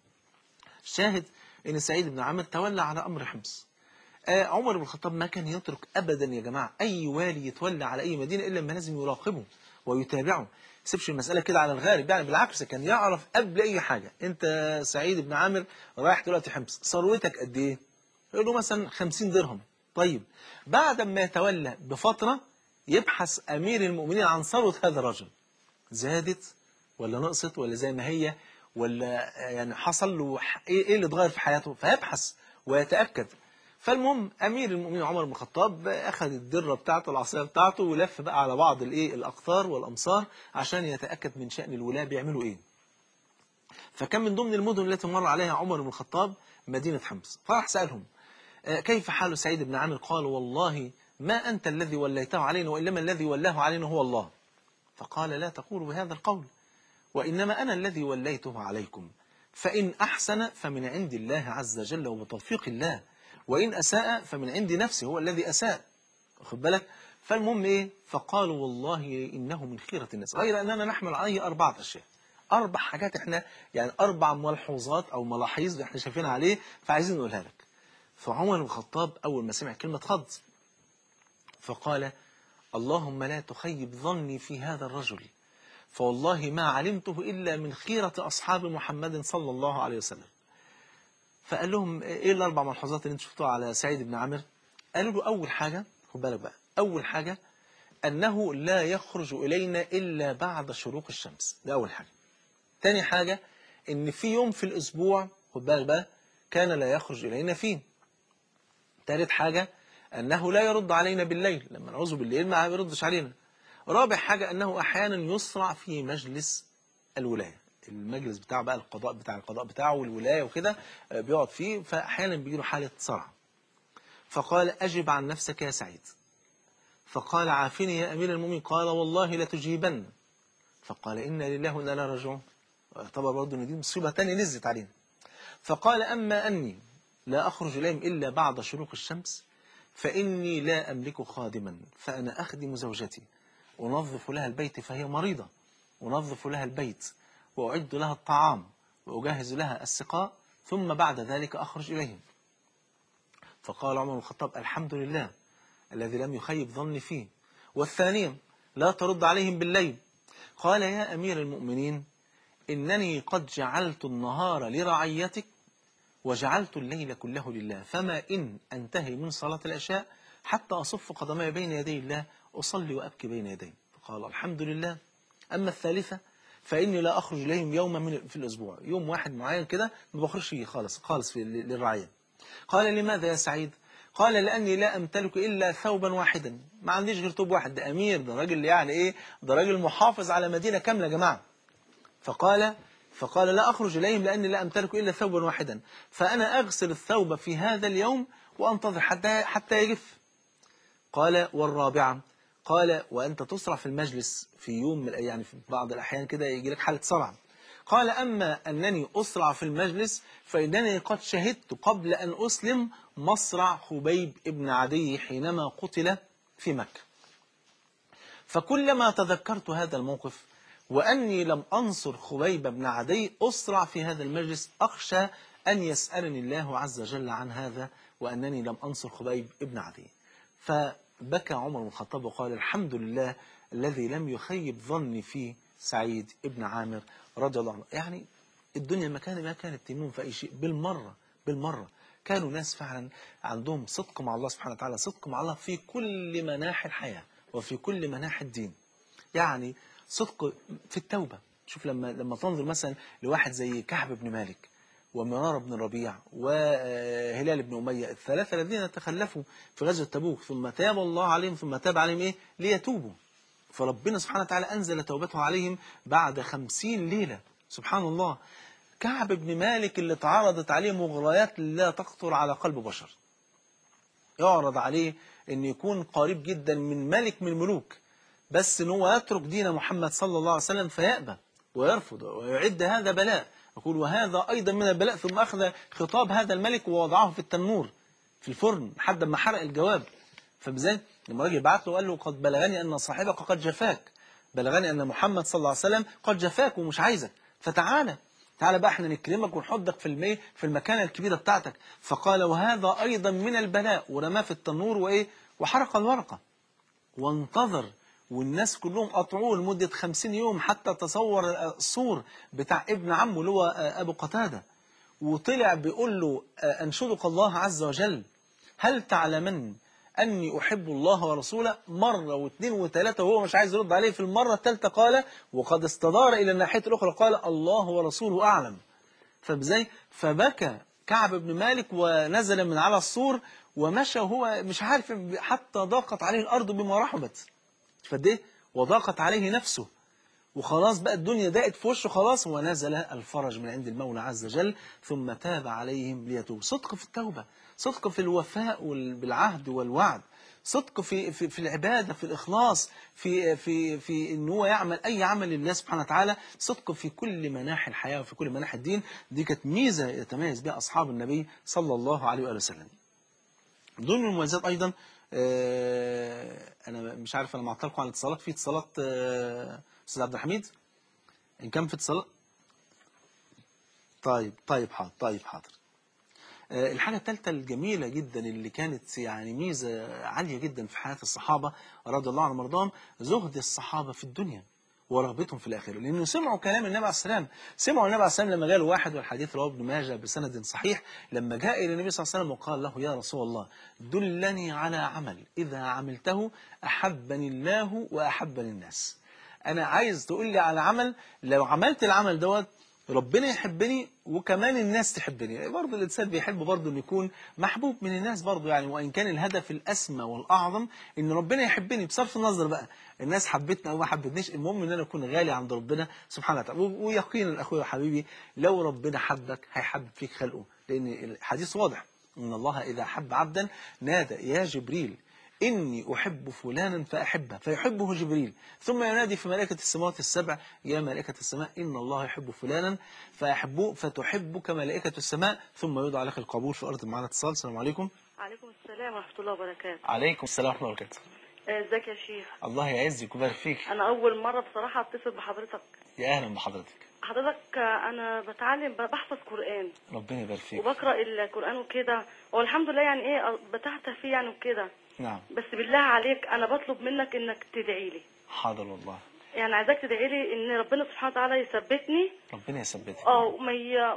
S1: الشاهد إن سعيد بن عامر تولى على أمر حمص. آه عمر بن الخطاب ما كان يترك أبدا يا جماعة أي والي يتولى على أي مدينة إلا ما لازم يراقبه ويتابعه، ما يسيبش المسألة كده على الغالب، يعني بالعكس كان يعرف قبل أي حاجة. أنت سعيد بن عامر رايح دلوقتي حمص، ثروتك قد إيه؟ يقول له مثلا خمسين درهم. طيب بعد ما يتولى بفترة يبحث أمير المؤمنين عن ثروة هذا الرجل، زادت ولا نقصت ولا زي ما هي ولا يعني حصل له إيه اللي اتغير في حياته، فيبحث ويتأكد. فالمهم أمير المؤمنين عمر بن الخطاب أخذ الدرة بتاعته العصاية بتاعته ولف بقى على بعض الإيه الأقطار والأمصار عشان يتأكد من شأن الولاة بيعملوا إيه. فكان من ضمن المدن التي مر عليها عمر بن الخطاب مدينة حمص، فراح سألهم كيف حال سعيد بن عامر؟ قال والله ما أنت الذي وليته علينا وإنما الذي ولاه علينا هو الله. فقال لا تقولوا بهذا القول وإنما أنا الذي وليته عليكم، فإن أحسن فمن عند الله عز وجل وبتوفيق الله، وإن أساء فمن عند نفسه هو الذي أساء، واخد بالك. فالمهم إيه؟ فقالوا والله إنه من خيرة الناس، غير أننا نحمل عليه أربعة أشياء، أربع حاجات إحنا يعني أربع ملحوظات أو ملاحظ إحنا شايفينها عليه فعايزين نقولها لك. فعمر بن الخطاب أول ما سمع كلمة اتخض، فقال اللهم لا تخيب ظني في هذا الرجل، فوالله ما علمته إلا من خيرة أصحاب محمد صلى الله عليه وسلم. فقال لهم إيه الأربع ملحوظات اللي انتم شفتوها على سعيد بن عامر؟ قالوا له أول حاجة، خد بالك بقى، أول حاجة أنه لا يخرج إلينا إلا بعد شروق الشمس، ده أول حاجة. تاني حاجة إن في يوم في الأسبوع، خد بالك بقى، كان لا يخرج إلينا فيه. تالت حاجة أنه لا يرد علينا بالليل، لما نعوذ بالليل ما يردش علينا. رابع حاجة أنه أحيانا يسرع في مجلس الولاية، المجلس بتاعه بقى القضاء بتاع القضاء بتاعه والولاية وكده بيقعد فيه، فأحيانا بيجيله حالة صرع. فقال أجب عن نفسك يا سعيد. فقال عافني يا أمير المؤمنين. قال والله لتجيبن. فقال إنا لله وإنا إليه راجعون. طبعا برضه إن دي مصيبة تانية نزلت علينا. فقال أما أني لا أخرج إليهم إلا بعد شروق الشمس فإني لا أملك خادما، فأنا أخدم زوجتي، أنظف لها البيت فهي مريضة، أنظف لها البيت وأعد لها الطعام وأجهز لها السقاء، ثم بعد ذلك أخرج إليهم. فقال عمر بن الخطاب الحمد لله الذي لم يخيب ظني فيه. والثانية لا ترد عليهم بالليل. قال يا أمير المؤمنين إنني قد جعلت النهار لرعيتك وجعلت الليل كله لله، فما إن أنتهي من صلاة العشاء حتى أصف قدمي بين يدي الله أصلي وأبكي بين يديه. فقال الحمد لله. أما الثالثة فإني لا أخرج إليهم يوما من في الأسبوع، يوم واحد معين كده ما بخرجش فيه خالص خالص في للرعية. قال لماذا يا سعيد؟ قال لأني لا أمتلك إلا ثوبا واحدا، ما عنديش غير ثوب واحد. ده أمير، ده راجل يعني إيه، ده راجل محافظ على مدينة كاملة يا جماعة. فقال فقال لا أخرج إليهم لأني لا أمتلك إلا ثوبا واحدا، فأنا أغسل الثوب في هذا اليوم وأنتظر حتى حتى يجف. قال والرابعة، قال وأنت تسرع في المجلس في يوم من الأيام، يعني في بعض الأحيان كده يجي لك حالة صرع. قال أما أنني أسرع في المجلس فإنني قد شهدت قبل أن أسلم مصرع خبيب ابن عدي حينما قتل في مكة. فكلما تذكرت هذا الموقف وأني لم أنصر خبيب بن عدي أسرع في هذا المجلس، أخشى أن يسألني الله عز وجل عن هذا وأنني لم أنصر خبيب بن عدي. فبكى عمر بن الخطاب وقال الحمد لله الذي لم يخيب ظني في سعيد بن عامر رضي الله عنه. يعني الدنيا مكان ما كانت تيمون في أي شيء، بالمرة بالمرة كانوا ناس فعلا عندهم صدق مع الله سبحانه وتعالى، صدق مع الله في كل مناحي الحياة وفي كل مناحي الدين. يعني صدق في التوبة. شوف لما لما تنظر مثلا لواحد زي كعب بن مالك ومرارة بن الربيع وهلال بن أمية، الثلاثة الذين تخلفوا في غزوة تبوك، ثم تاب الله عليهم ثم تاب عليهم إيه؟ ليتوبوا. فربنا سبحانه وتعالى أنزل توبته عليهم بعد خمسين ليلة. سبحان الله. كعب بن مالك اللي تعرضت عليه مغريات لا تخطر على قلب بشر، يعرض عليه أن يكون قريب جدا من ملك من الملوك، بس ان هو يترك دين محمد صلى الله عليه وسلم فيأبى ويرفض ويعد هذا بلاء. يقول وهذا أيضا من البلاء. ثم أخذ خطاب هذا الملك ووضعه في التنور في الفرن لحد ما حرق الجواب. فبذلك لما راجل بعت له وقال له قد بلغني أن صاحبك قد جفاك، بلغني أن محمد صلى الله عليه وسلم قد جفاك ومش عايزك، فتعالى تعالى بقى احنا نكرمك ونحطك في المي في المكانة الكبيرة بتاعتك. فقال وهذا أيضا من البلاء، ورماه في التنور وإيه وحرق الورقة وانتظر. والناس كلهم قطعوه لمدة خمسين يوم حتى تصور الصور بتاع ابن عمه اللي هو أبو قتادة، وطلع بيقول له أنشدك الله عز وجل هل تعلمن أني أحب الله ورسوله، مرة واثنين وثلاثة وهو مش عايز يرد عليه. في المرة الثالثة قال وقد استدار إلى الناحية الأخرى قال الله ورسوله أعلم. فبزي فبكى كعب بن مالك ونزل من على السور ومشى وهو مش عارف، حتى ضاقت عليه الأرض بما رحبت فده وضاقت عليه نفسه، وخلاص بقى الدنيا ضاقت في وشه خلاص، ونزل الفرج من عند المولى عز وجل ثم تاب عليهم ليتوب. صدق في التوبة، صدق في الوفاء بالعهد والوعد، صدق في في في العبادة، في الإخلاص، في في في إن هو يعمل أي عمل لله سبحانه وتعالى، صدق في كل مناحي الحياة وفي كل مناحي الدين. دي كانت ميزة يتميز بها أصحاب النبي صلى الله عليه وآله وسلم. دول من المميزات أيضا. آه أنا مش عارف، أنا معطلكم عن الاتصالات. في اتصالات آه أستاذ عبد الحميد إن كان في اتصالات؟ طيب طيب حاضر طيب حاضر. آه، الحاجة الثالثة الجميلة جدا اللي كانت يعني ميزة عالية جدا في حياة الصحابة رضي الله عنهم وارضاهم، زهد الصحابة في الدنيا ورغبتهم في الآخرة، لأنه سمعوا كلام النبي عليه السلام. سمعوا النبي عليه السلام لما جاء له واحد، والحديث رواه ابن ماجه بسند صحيح، لما جاء إلى النبي صلى الله عليه وسلم وقال له يا رسول الله دلني على عمل إذا عملته أحبني الله وأحبني الناس. أنا عايز تقول لي على عمل لو عملت العمل دوت ربنا يحبني وكمان الناس تحبني. برضه الإنسان بيحب برضه إنه يكون محبوب من الناس برضه يعني، وإن كان الهدف الأسمى والأعظم إن ربنا يحبني بصرف النظر بقى الناس حبتنا أو ما حبتنيش، المهم إن أنا أكون غالي عند ربنا سبحانه وتعالى. ويقينا أخويا وحبيبي لو ربنا حبك هيحبب فيك خلقه، لأن الحديث واضح إن الله إذا حب عبدا نادى يا جبريل إني أحب فلانا فأحبه فيحبه جبريل، ثم ينادي في ملائكة السماوات السبع يا ملائكة السماء إن الله يحب فلانا فأحبه فتحبك ملائكة السماء، ثم يوضع لك القبول في أرض معنا اتصال. السلام عليكم.
S2: عليكم السلام ورحمة الله وبركاته.
S1: عليكم السلام ورحمة الله وبركاته.
S2: ازيك يا شيخ؟
S1: الله يعزك ويبارك فيك.
S2: أنا أول مرة بصراحة أتصل بحضرتك.
S1: يا أهلا بحضرتك.
S2: حضرتك أنا بتعلم بحفظ قرآن.
S1: ربنا يبارك فيك.
S2: وبقرأ القرآن وكده، والحمد لله يعني إيه بتعتها فيه يعني وكده.
S1: نعم.
S2: بس بالله عليك أنا بطلب منك إنك تدعي لي.
S1: حاضر والله.
S2: يعني عايزاك تدعي لي إن ربنا سبحانه وتعالى يثبتني.
S1: ربنا يثبتك.
S2: اه وما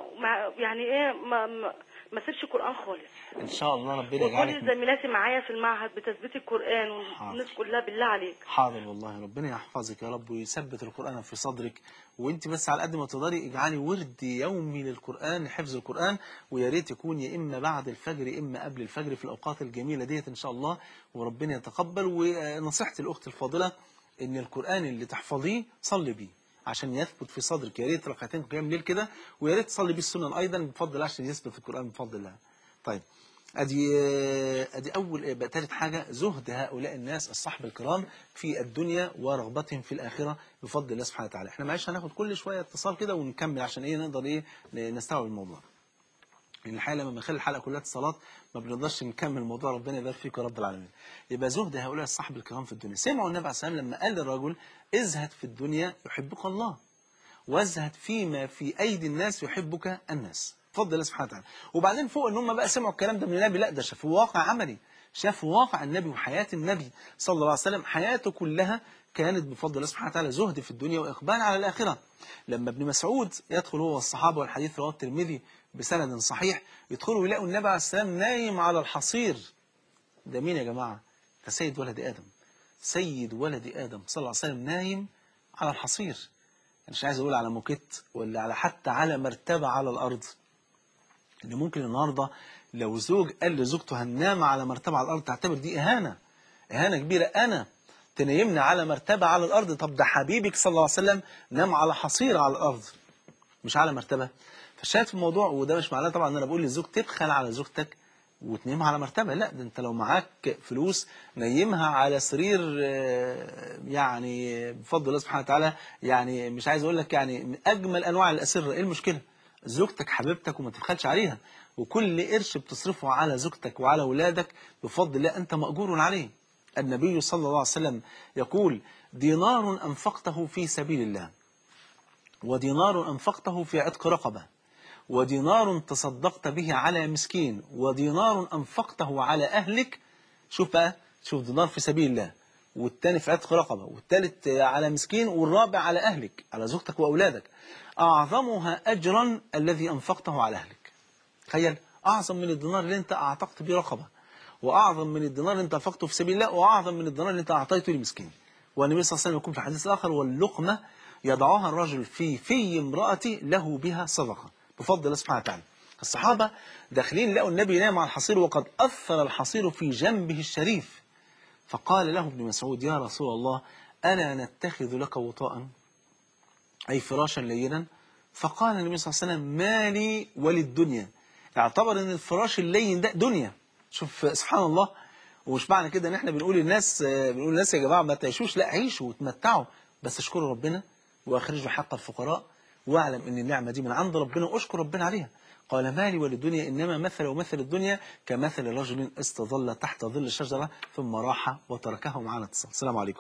S2: يعني إيه ما ما ما سيبش القرآن خالص.
S1: إن شاء الله ربنا يجعلك.
S2: وكل زميلاتي معايا في المعهد بتثبيت القرآن والناس كلها بالله عليك.
S1: حاضر والله ربنا يحفظك يا رب ويثبت القرآن في صدرك، وانت بس على قد ما تقدري اجعلي ورد يومي للقرآن لحفظ القرآن، ويا ريت يكون يا إما بعد الفجر يا إما قبل الفجر في الأوقات الجميلة ديت إن شاء الله، وربنا يتقبل. ونصيحتي الأخت الفاضلة إن القرآن اللي تحفظيه صلي بيه عشان يثبت في صدرك، يا ريت ركعتين قيام ليل كده، ويا ريت تصلي بيه السنن أيضا بفضل عشان يثبت في القرآن بفضل الله. طيب ادي ادي اول بقى ثالث حاجه زهد هؤلاء الناس الصحب الكرام في الدنيا ورغبتهم في الاخره بفضل الله سبحانه وتعالى. احنا معلش هناخد كل شويه اتصال كده ونكمل عشان ايه نقدر ايه نستوعب الموضوع. لان الحقيقه لما بنخلي الحلقه كلها اتصالات ما بنقدرش نكمل الموضوع. ربنا يبارك فيك يا رب العالمين. يبقى زهد هؤلاء الصحب الكرام في الدنيا. سمعوا النبي عليه الصلاه والسلام لما قال للرجل ازهد في الدنيا يحبك الله، وازهد فيما في ايدي الناس يحبك الناس. بفضل الله سبحانه وتعالى. وبعدين فوق ان هم بقى سمعوا الكلام ده من النبي، لا ده شافوا واقع عملي، شافوا واقع النبي وحياة النبي صلى الله عليه وسلم. حياته كلها كانت بفضل الله سبحانه وتعالى زهد في الدنيا وإقبال على الآخرة. لما ابن مسعود يدخل هو والصحابة، والحديث رواه الترمذي بسند صحيح، يدخلوا يلاقوا النبي عليه السلام نايم على الحصير. ده مين يا جماعة؟ ده سيد ولد آدم، سيد ولد آدم صلى الله عليه وسلم نايم على الحصير. مش عايز أقول على موكيت ولا على حتى على مرتبة على الأرض. إن ممكن النهاردة لو زوج قال لزوجته هننام على مرتبة على الأرض تعتبر دي إهانة، إهانة كبيرة. أنا تنيمنا على مرتبة على الأرض؟ طب ده حبيبك صلى الله عليه وسلم نام على حصير على الأرض مش على مرتبة. فشاهد في الموضوع. وده مش معناه طبعا ان انا بقول للزوج تبخل على زوجتك وتنيمها على مرتبة، لا ده انت لو معاك فلوس نيمها على سرير يعني بفضل الله سبحانه وتعالى. يعني مش عايز اقول لك يعني من اجمل انواع الاسره. ايه المشكله؟ زوجتك حبيبتك وما تبخلش عليها، وكل قرش بتصرفه على زوجتك وعلى اولادك بفضل الله انت مأجور عليه. النبي صلى الله عليه وسلم يقول دينار انفقته في سبيل الله، ودينار انفقته في عتق رقبه، ودينار تصدقت به على مسكين، ودينار أنفقته على أهلك. شوف بقى، شوف دينار في سبيل الله، والتاني في عتق رقبة، والتالت على مسكين، والرابع على أهلك على زوجتك وأولادك. أعظمها أجرا الذي أنفقته على أهلك. تخيل، أعظم من الدينار اللي أنت أعتقت به رقبة، وأعظم من الدينار اللي أنت أنفقته في سبيل الله، وأعظم من الدينار اللي أنت أعطيته للمسكين. والنبي صلى الله عليه وسلم يقول في الحديث الآخر واللقمة يضعها الرجل في في امرأتي له بها صدقة بفضل الله سبحانه وتعالى. الصحابة داخلين لقوا النبي نام على الحصير وقد أثر الحصير في جنبه الشريف، فقال له ابن مسعود يا رسول الله ألا نتخذ لك وطاء أي فراشا لينا؟ فقال النبي صلى الله عليه وسلم ما لي وللدنيا. يعتبر ان الفراش اللين ده دنيا. شوف سبحان الله. ومش معنى كده ان احنا بنقول للناس بنقول للناس يا جماعه ما تعيشوش، لا عيشوا وتمتعوا، بس اشكروا ربنا واخرجوا حق الفقراء، واعلم ان النعمه دي من عند ربنا واشكر ربنا عليها. قال مالي وللدنيا انما مثل ومثل الدنيا كمثل رجل استظل تحت ظل شجره ثم راح وتركه معنا اتصال. السلام عليكم.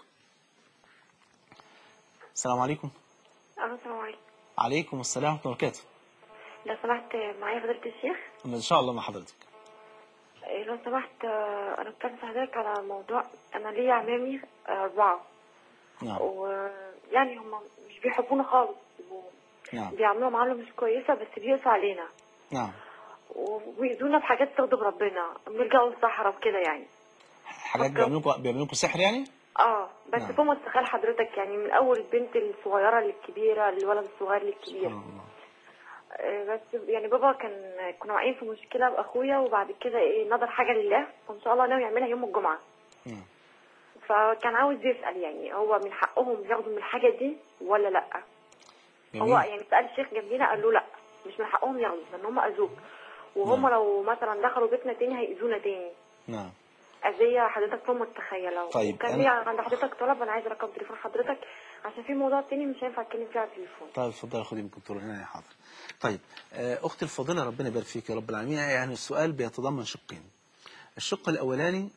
S1: السلام عليكم.
S2: السلام عليكم.
S1: عليكم السلام ورحمه الله وبركاته.
S3: لو سمحت معايا فضيلة الشيخ.
S1: ان شاء الله مع حضرتك.
S3: إيه، لو سمحت آه، انا كنت عايزة حضرتك على موضوع. انا ليا عمامي آه، اربعة.
S1: نعم.
S3: ويعني هم مش بيحبونا خالص.
S1: نعم.
S3: بيعملوا معاملة مش كويسة، بس بيقسوا علينا.
S1: نعم.
S3: وبيأذونا بحاجات تغضب ربنا، بنلجأوا الصحراء وكده يعني.
S1: حاجات بيعملوكوا بيعملوكوا سحر يعني؟
S3: اه بس
S1: نعم.
S3: فوق ما تتخيل حضرتك، يعني من اول البنت الصغيرة للكبيرة، الولد الصغير للكبير.
S1: سبحان الله.
S3: بس يعني بابا كان كنا واقعين في مشكله باخويا، وبعد كده ايه نظر حاجه لله، وان شاء الله ناوي يعملها يوم الجمعه.
S1: نعم.
S3: فكان عاوز يسال يعني هو من حقهم ياخدوا من الحاجه دي ولا لا.
S1: جميل.
S3: هو يعني سال الشيخ جنبينا قال له لا، مش من حقهم ياخدوا لان هم اذوك، وهم
S1: نعم.
S3: لو مثلا دخلوا بيتنا تاني هيأذونا تاني.
S1: نعم.
S3: اذيه حضرتك فوق ما تتخيلها.
S1: طيب
S3: وكان
S1: أنا...
S3: ليا عند حضرتك طلب، انا عايز رقم تليفون حضرتك عشان في موضوع تاني مش هينفع اتكلم فيه على التليفون.
S1: طيب اتفضلي خدي من الدكتور هنا يا حاضر. طيب اختي الفاضله ربنا يبارك فيك يا رب العالمين. يعني السؤال بيتضمن شقين. الشق الاولاني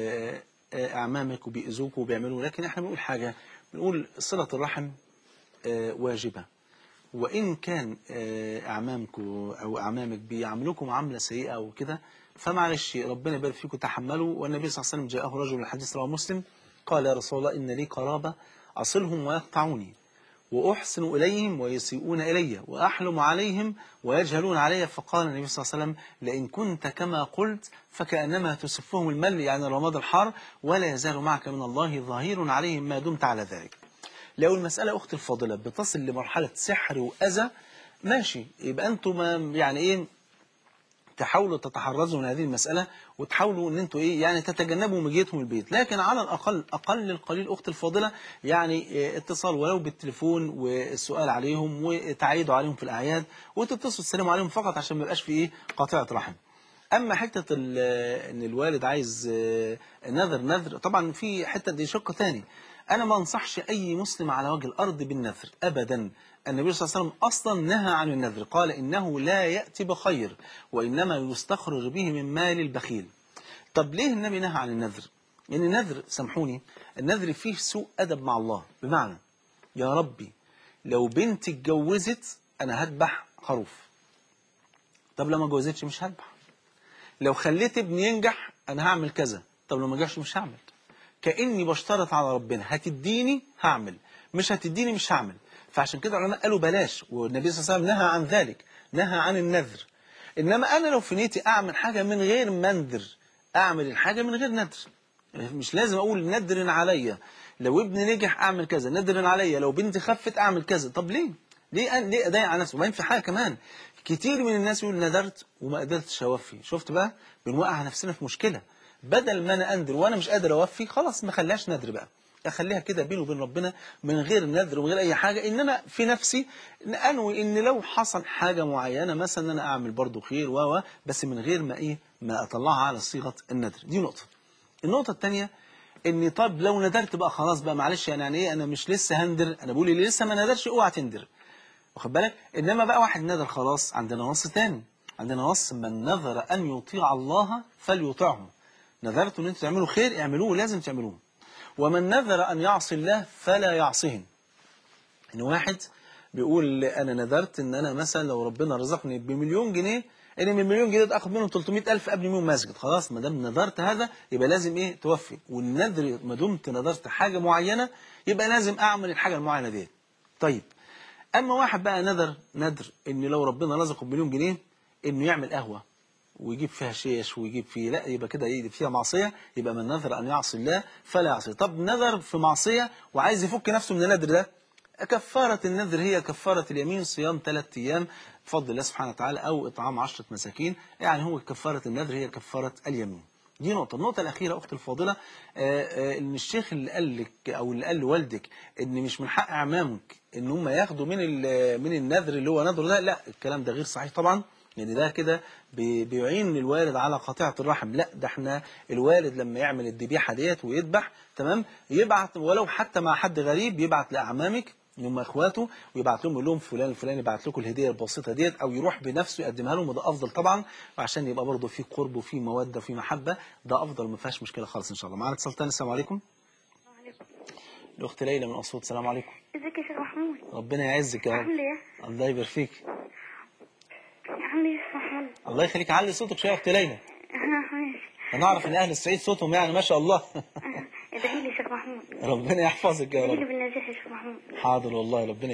S1: اعمامك وبيأذوك وبيعملوا، لكن احنا بنقول حاجه، بنقول صله الرحم واجبه. وان كان اعمامك او اعمامك بيعاملوكم معامله سيئه او كده، فمعلش ربنا يبارك فيكم تحملوا. والنبي صلى الله عليه وسلم جاءه رجل، الحديث رواه مسلم، قال يا رسول الله إن لي قرابة أصلهم ويقطعوني، وأحسن إليهم ويسيئون إلي، وأحلم عليهم ويجهلون علي. فقال النبي صلى الله عليه وسلم لئن كنت كما قلت فكأنما تسفهم المل، يعني الرماد الحار، ولا يزال معك من الله ظهير عليهم ما دمت على ذلك. لو المسألة أختي الفاضلة بتصل لمرحلة سحر وأذى، ماشي، يبقى أنتم يعني إيه تحاولوا تتحرزوا من هذه المسألة، وتحاولوا ان انتوا ايه يعني تتجنبوا مجيتهم البيت. لكن على الاقل اقل القليل اختي الفاضلة يعني اتصال ولو بالتليفون والسؤال عليهم وتعيدوا عليهم في الاعياد، وتتصلوا تسلموا عليهم فقط عشان ما يبقاش في ايه قطيعة رحم. اما حتة ان الوالد عايز نذر نذر، طبعا في حتة دي شق ثاني. انا ما انصحش اي مسلم على وجه الارض بالنذر ابدا. النبي صلى الله عليه وسلم أصلا نهى عن النذر، قال إنه لا يأتي بخير وإنما يستخرج به من مال البخيل. طب ليه النبي نهى عن النذر؟ يعني النذر سامحوني، النذر فيه سوء أدب مع الله، بمعنى يا ربي لو بنتي اتجوزت أنا هذبح خروف. طب لو ما اتجوزتش مش هذبح. لو خليت ابني ينجح أنا هعمل كذا. طب لو ما نجحش مش هعمل. كأني بشترط على ربنا، هتديني هعمل، مش هتديني مش هعمل. فعشان كده العلماء قالوا بلاش، والنبي صلى الله عليه وسلم نهى عن ذلك، نهى عن النذر. إنما أنا لو في نيتي أعمل حاجة من غير منذر، أعمل الحاجة من غير نذر، مش لازم أقول نذر عليا لو ابني نجح أعمل كذا، نذر عليا لو بنتي خفت أعمل كذا. طب ليه؟ ليه ليه أضايق على نفسي؟ وبعدين في حاجة كمان، كتير من الناس يقول نذرت وما قدرتش أوفي. شفت بقى؟ بنوقع نفسنا في مشكلة. بدل ما أنا أنذر وأنا مش قادر أوفي، خلاص ما خليهاش نذر بقى، اخليها كده بيني وبين ربنا من غير نذر ومن غير اي حاجه، ان انا في نفسي انوي ان لو حصل حاجه معينه مثلا ان انا اعمل برضو خير و بس من غير ما ايه ما اطلعها على صيغه النذر. دي نقطه. النقطه الثانيه اني طب لو ندرت بقى خلاص بقى معلش يعني, يعني ايه انا مش لسه هندر، انا بقول اللي لسه ما ندرش اوعى تندر، واخد بالك. انما بقى واحد نذر خلاص، عندنا نص ثاني، عندنا نص من نذر ان يطيع الله فليطعه. نذرتوا ان انتوا تعملوا خير اعملوه، لازم تعملوه. ومن نذر أن يعصي الله فلا يعصيه. إن واحد بيقول أنا نذرت إن أنا مثلا لو ربنا رزقني بمليون جنيه، إن من مليون جنيه أخذ منهم ثلاثمائة ألف أبني منهم مسجد. خلاص ما دام نذرت هذا يبقى لازم إيه توفي. والنذر ما دمت نذرت حاجة معينة يبقى لازم أعمل الحاجة المعينة دي. طيب أما واحد بقى نذر نذر إن لو ربنا رزقه بمليون جنيه إنه يعمل قهوة ويجيب فيها شيش ويجيب فيه، لا يبقى كده ايه فيها معصية. يبقى من نذر أن يعصي الله فلا يعصي. طب نذر في معصية وعايز يفك نفسه من النذر ده، كفارة النذر هي كفارة اليمين، صيام ثلاثة أيام بفضل الله سبحانه وتعالى أو إطعام عشرة مساكين. يعني هو كفارة النذر هي كفارة اليمين. دي نقطة. النقطة الأخيرة أختي الفاضلة، إن الشيخ اللي قال لك أو اللي قال لوالدك إن مش من حق أعمامك إن هم ياخدوا من من النذر اللي هو نذر ده، لا الكلام ده غير صحيح طبعا. يعني ده كده بيعين الوالد على قطيعة الرحم. لا ده احنا الوالد لما يعمل الذبيحة ديت ويذبح تمام، يبعت ولو حتى مع حد غريب، يبعت لأعمامك هم اخواته ويبعت لهم يقول لهم فلان الفلاني يبعت لكم الهديه البسيطه ديت، او يروح بنفسه يقدمها لهم، وده افضل طبعا وعشان يبقى برضه في قرب وفي موده وفي محبه، ده افضل ما فيهاش مشكله خالص ان شاء الله. معانا اتصال ثاني. السلام عليكم.
S3: وعليكم.
S1: الاخت ليلى من اسيوط. السلام عليكم.
S3: ازيك يا شيخ محمود؟
S1: ربنا يعزك يا رب.
S3: عامل ايه؟
S1: الله يبارك فيك. الله يخليك، علي صوتك شويه يا اخت ليلى.
S4: ماشي.
S1: انا اعرف ان اهل الصعيد صوتهم يعني ما شاء الله.
S4: ادعي لي يا شيخ محمود.
S1: ربنا يحفظك يا
S4: ادعي لي
S1: رب.
S4: بالنجاح يا شيخ محمود.
S1: حاضر والله، ربنا